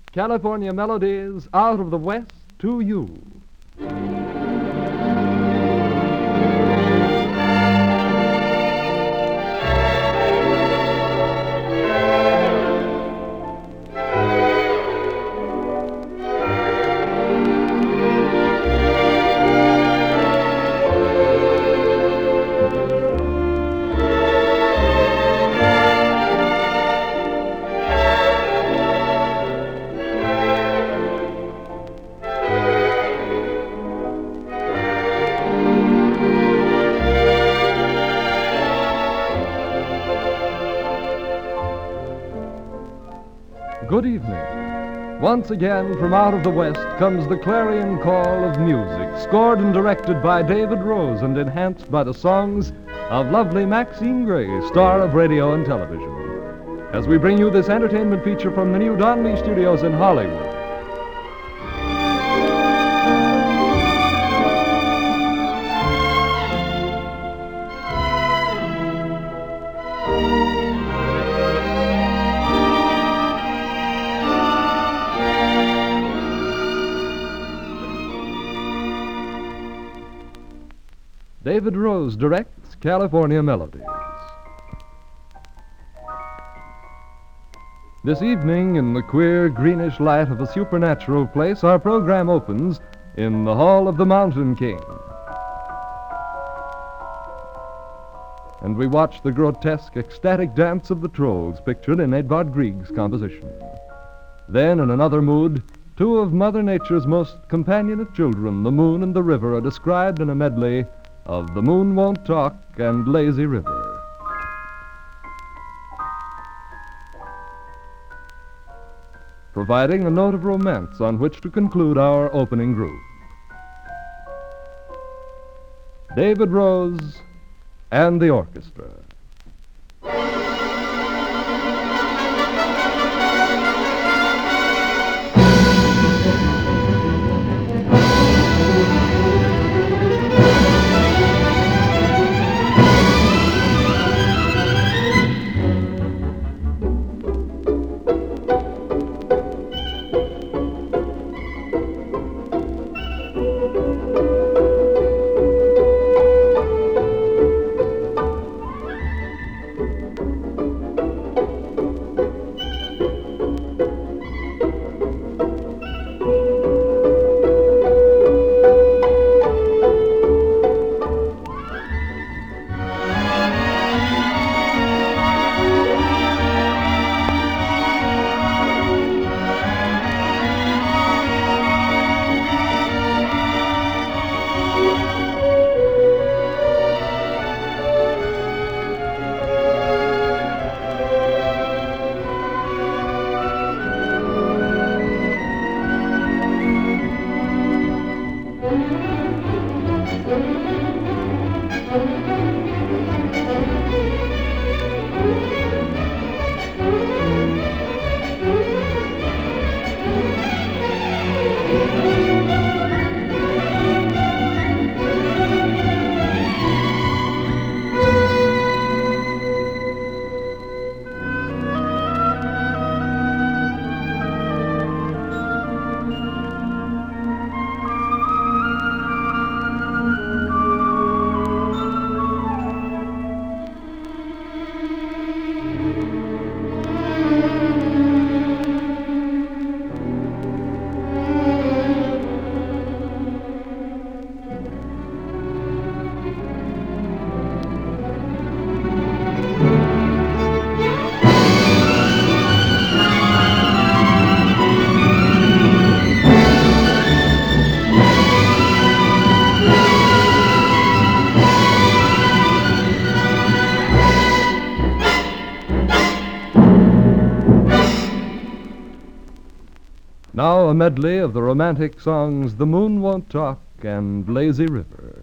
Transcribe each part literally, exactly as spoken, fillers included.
California Melodies, out of the West to you. Good evening. Once again, from out of the West comes the clarion call of music, scored and directed by David Rose and enhanced by the songs of lovely Maxine Gray, star of radio and television, as we bring you this entertainment feature from the new Donley Studios in Hollywood. David Rose directs California Melodies. This evening, in the queer greenish light of a supernatural place, our program opens in the Hall of the Mountain King. And we watch the grotesque, ecstatic dance of the trolls pictured in Edvard Grieg's composition. Then, in another mood, two of Mother Nature's most companionate children, the moon and the river, are described in a medley of The Moon Won't Talk and Lazy River. Providing a note of romance on which to conclude our opening group. David Rose and the orchestra. Now a medley of the romantic songs The Moon Won't Talk and Lazy River.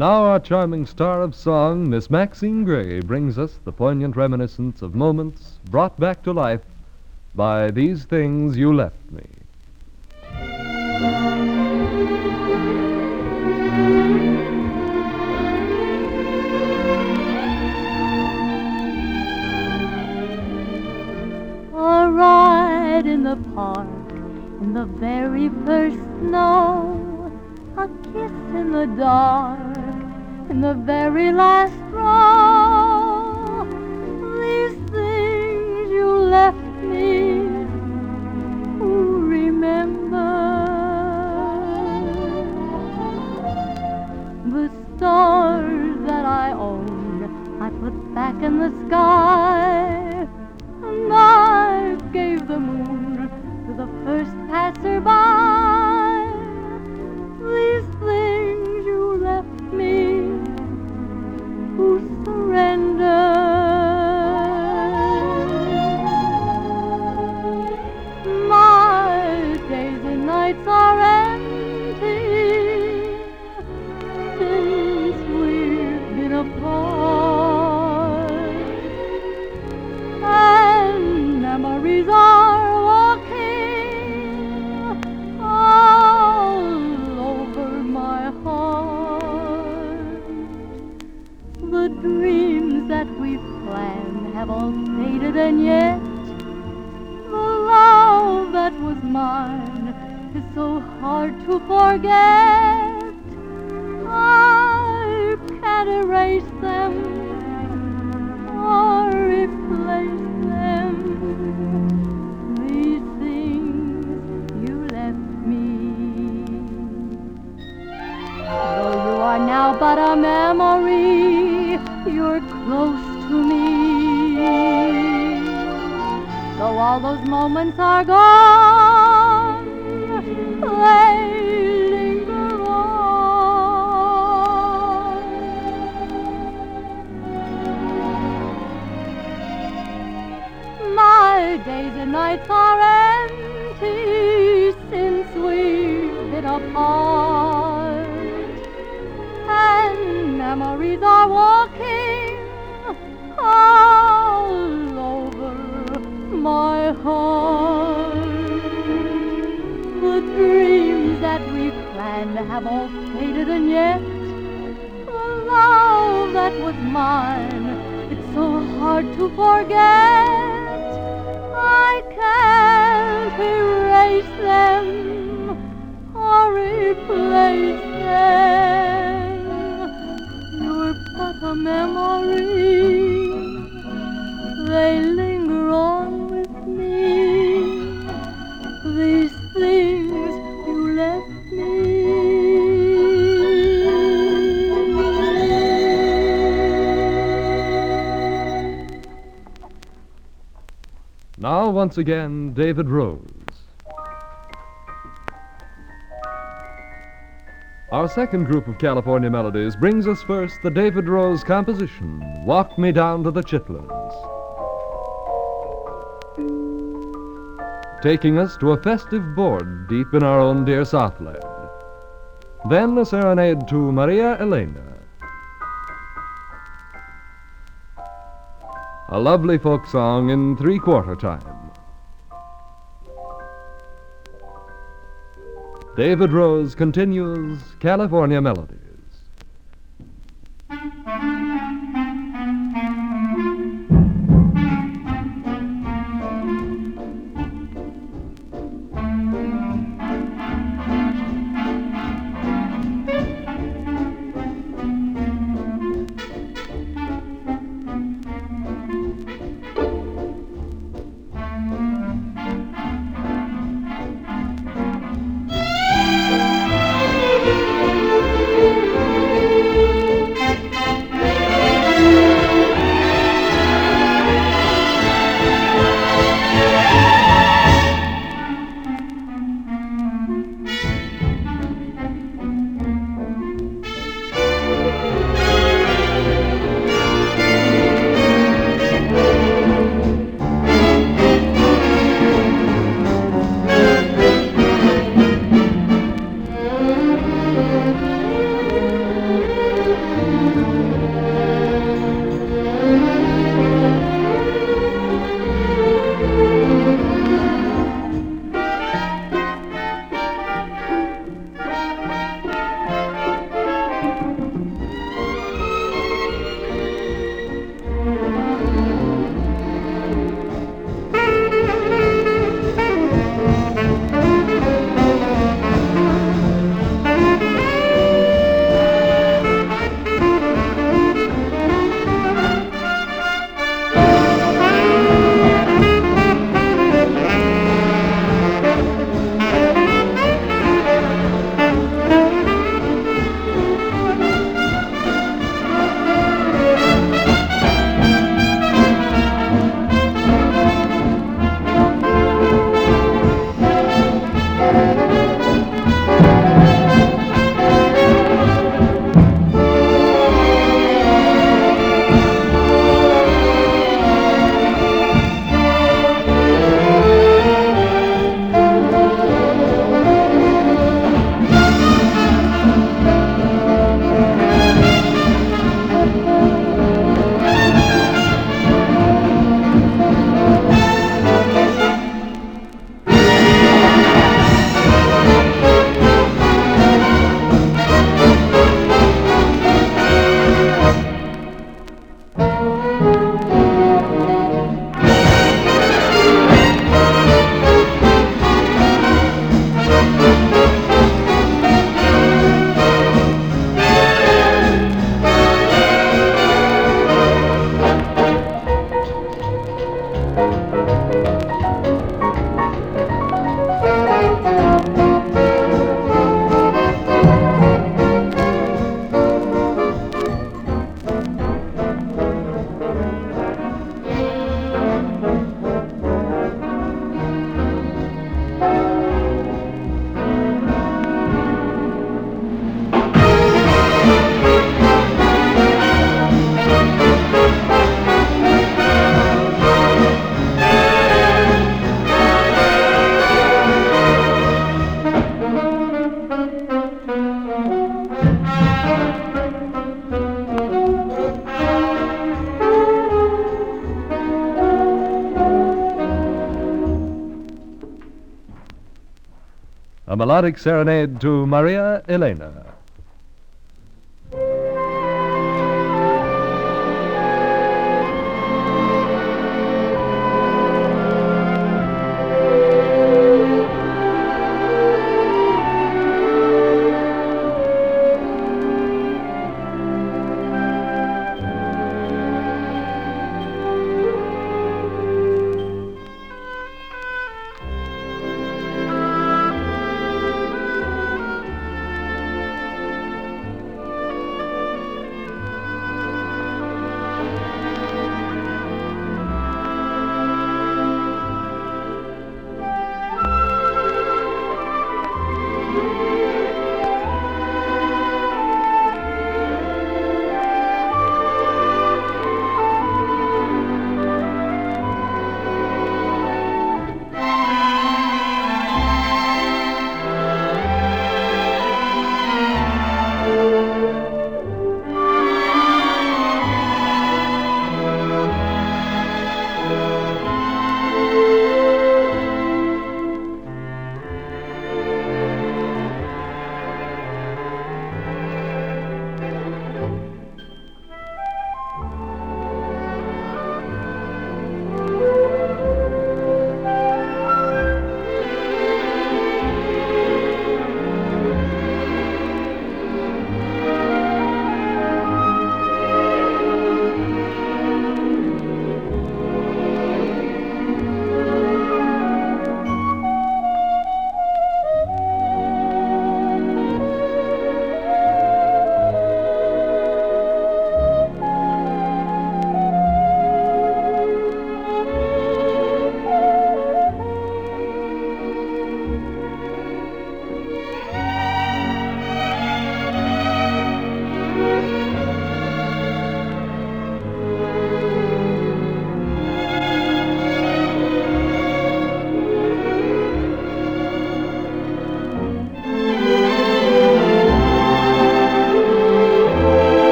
Now our charming star of song, Miss Maxine Gray, brings us the poignant reminiscence of moments brought back to life by These Things You Left Me. A ride in the park in the very first snow, a kiss in the dark in the very last row. These things you left me, who remember? The stars that I own I put back in the sky, and I gave the moon to the first passerby. These things you left me, who surrender? My days and nights are empty since we've been apart, and memories are walking all over my heart. The dreams that we've planned have all faded, and yet the love that was mine is so hard to forget. I can't erase them or replace them. These things you left me. Though you are now but a memory, you're close to me. Though all those moments are gone, they linger on. My days and nights are empty since we've been apart, and memories are walking all over my heart. The dreams that we planned have all faded, and yet the love that was mine, it's so hard to forget. I can't erase them or replace them. You're but a memory, they linger on with me. These things you left me. Now, once again, David Rose. Our second group of California melodies brings us first the David Rose composition, Walk Me Down to the Chitlins, taking us to a festive board deep in our own dear Southland. Then a serenade to Maria Elena, a lovely folk song in three-quarter time. David Rose continues California Melodies. A melodic serenade to Maria Elena.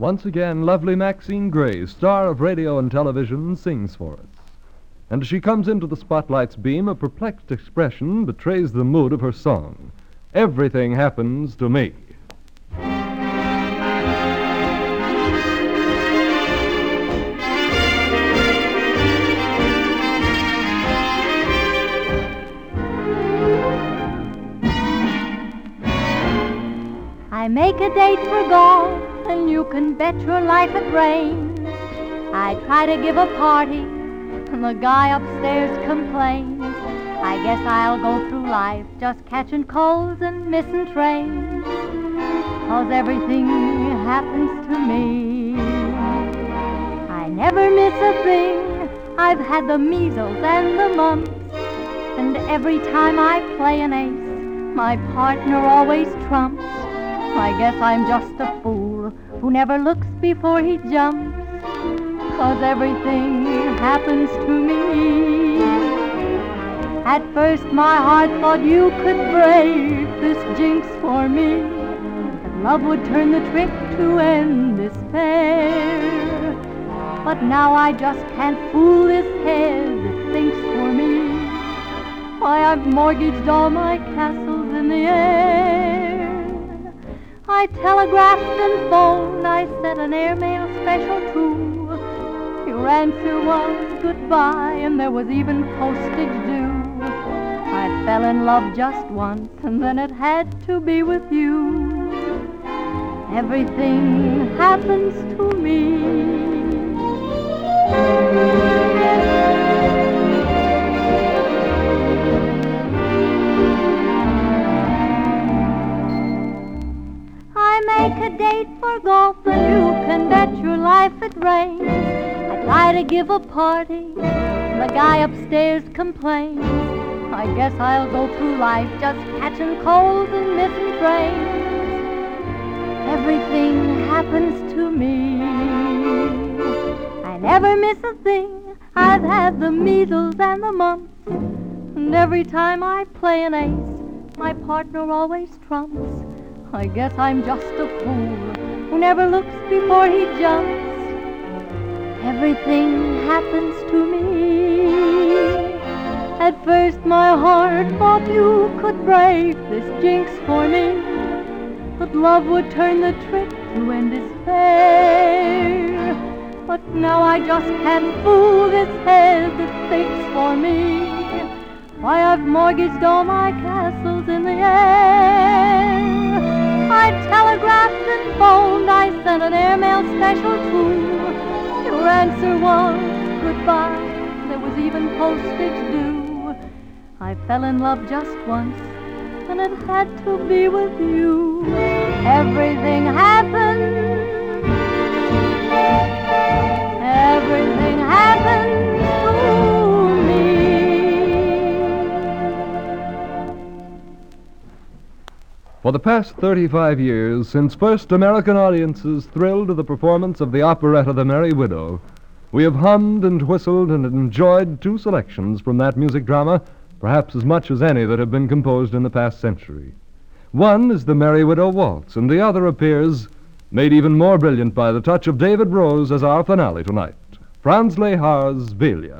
Once again, lovely Maxine Gray, star of radio and television, sings for us. And as she comes into the spotlight's beam, a perplexed expression betrays the mood of her song. Everything happens to me. I make a date for golf, and you can bet your life it rains. I try to give a party, and the guy upstairs complains. I guess I'll go through life just catching colds and missing trains, 'cause everything happens to me. I never miss a thing. I've had the measles and the mumps, and every time I play an ace, my partner always trumps. I guess I'm just a fool who never looks before he jumps, 'cause everything happens to me. At first my heart thought you could brave this jinx for me, that love would turn the trick to end despair. But now I just can't fool this head that thinks for me. Why, I've mortgaged all my castles in the air. I telegraphed and phoned, I sent an airmail special too. Your answer was goodbye, and there was even postage due. I fell in love just once, and then it had to be with you. Everything happens to me. Make a date for golf, and you can bet your life it rains. I try to give a party, the guy upstairs complains. I guess I'll go through life just catching colds and missing trains. Everything happens to me. I never miss a thing. I've had the measles and the mumps, and every time I play an ace, my partner always trumps. I guess I'm just a fool who never looks before he jumps. Everything happens to me. At first my heart thought you could break this jinx for me, that love would turn the trick to end despair. But now I just can't fool this head that thinks for me. Why, I've mortgaged all my castles in the air. I telegraphed and phoned, I sent an airmail special too. Your answer was goodbye, there was even postage due. I fell in love just once, and it had to be with you. Everything happened, everything happened to me. For the past thirty-five years, since first American audiences thrilled to the performance of the operetta The Merry Widow, we have hummed and whistled and enjoyed two selections from that music drama, perhaps as much as any that have been composed in the past century. One is The Merry Widow Waltz, and the other appears, made even more brilliant by the touch of David Rose, as our finale tonight, Franz Lehar's Velia.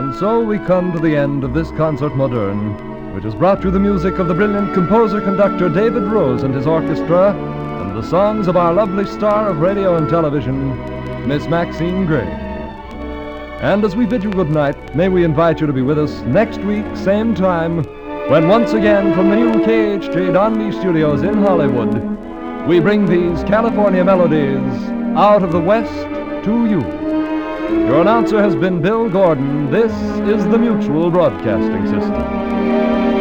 And so we come to the end of this Concert Moderne, which has brought you the music of the brilliant composer-conductor David Rose and his orchestra, and the songs of our lovely star of radio and television, Miss Maxine Gray. And as we bid you good night, may we invite you to be with us next week, same time, when once again from the new K H J Donby Studios in Hollywood, we bring these California melodies out of the West to you. Your announcer has been Bill Gordon. This is the Mutual Broadcasting System.